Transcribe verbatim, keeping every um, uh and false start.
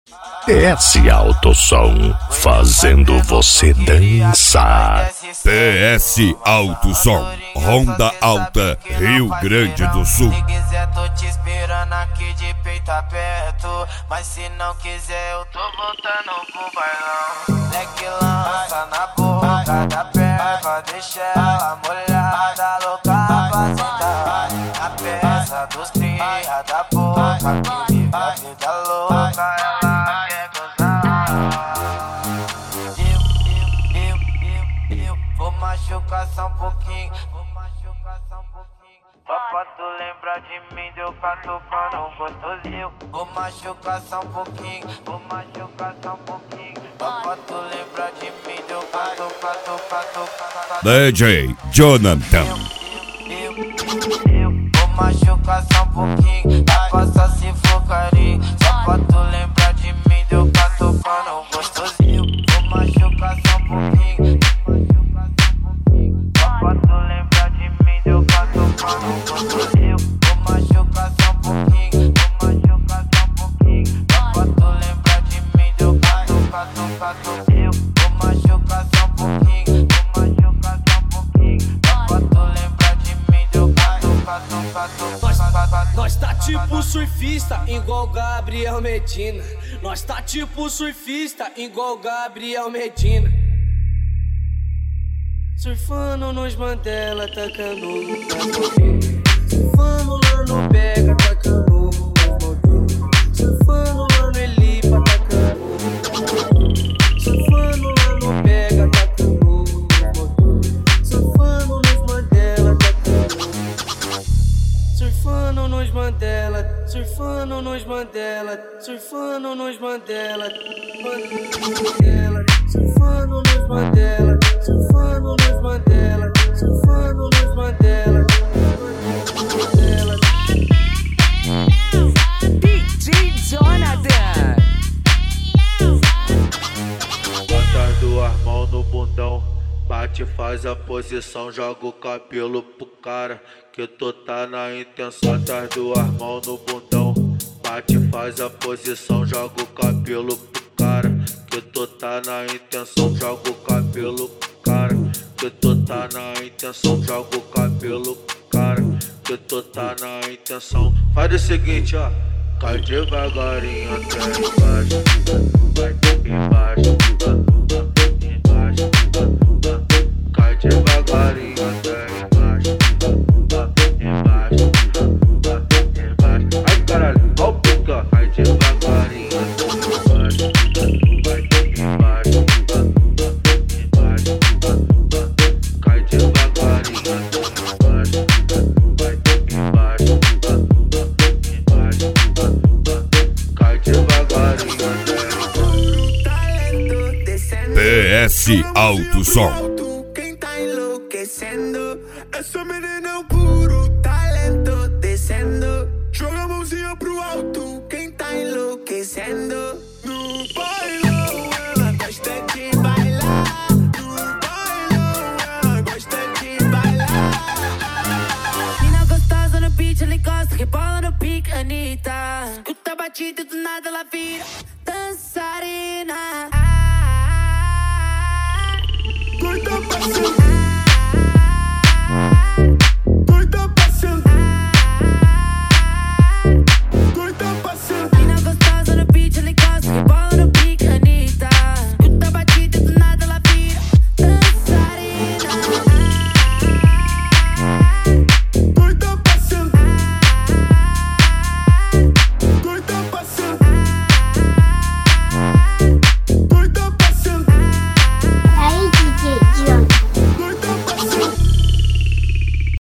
T S Alto Som, fazendo você dançar. T S Alto Som, Ronda Alta, Rio Grande do Sul. Se quiser tô te esperando aqui de peito aberto, mas se não quiser eu tô voltando pro bailão. Leque lança na boca da perna, deixa ela molhada, louca pra sentar. A peça dos tria da boca, que vive a vida louca, ela quer gozar. Eu, eu, eu, eu, eu vou machucar só um pouquinho, vou machucar só um pouquinho. Só pra tu lembrar de mim, deu catucando um gostosinho. Vou machucar só um pouquinho, vou machucar só um pouquinho. Só pra tu lembrar de mim, deu catucando, catucando. D J Jonathan. Eu, eu, eu vou machucar só um pouquinho, dá pra só se for carinho. Só pra tu lembrar de mim, deu catucando um gostosinho. Vou machucar só um pouquinho, só pra tu lembrar de mim, deu catucando um gostosinho. Vou machucar só um pouquinho, vou machucar só um pouquinho. Só pra tu lembrar de mim, deu catucando, catucando. Vou machucar só um pouquinho, vou machucar só um pouquinho. Só pra tu lembrar de mim, deu catucando, catucando. Nós tá tipo surfista, igual Gabriel Medina. Nós tá tipo surfista, igual Gabriel Medina. Surfando nos Mandela, tacando no Brasil. Surfando lá no Pega, tacando no Brasil. Surfando lá no Elipa, tacando no Brasil. Surfando lá no Pega, tacando no Brasil. Surfando nos Mandela, tacando. Surfando nos Mandela, surfando nos Mandela, surfando nos Mandela, Mandela, surfando nos Mandela, surfando nos Mandela, surfando nos Mandela, Mandela. D J Jonathan. Bota duas mãos no bundão, bate, faz a posição, joga o cabelo pro cara, que tu tá na intenção. Bota as duas mãos no bundão, bate, faz a posição, joga o cabelo pro cara, que tu tá na intenção. Joga o cabelo pro cara, que tu tá na intenção. Joga o cabelo pro cara, que tu tá na intenção. Faz o seguinte, ó, cai devagarinho até embaixo, vai embaixo, embaixo, cai devagarinho até embaixo, embaixo, embaixo. Ai caralho, ó o pica, cai devagarinho até embaixo, vai embaixo, embaixo, cai devagarinho até embaixo, vai embaixo, embaixo, cai devagarinho até embaixo. T S Alto Som. Quem tá enlouquecendo? Essa menina é um puro talento descendo. Joga a mãozinha pro alto. Quem tá enlouquecendo? No bailão ela gosta de bailar. No bailão ela gosta de bailar. Mina gostosa no beat, ela encosta, rebola no pique, Anitta. Escuta a batida e do nada ela vira dançarina. Doida pra sentar.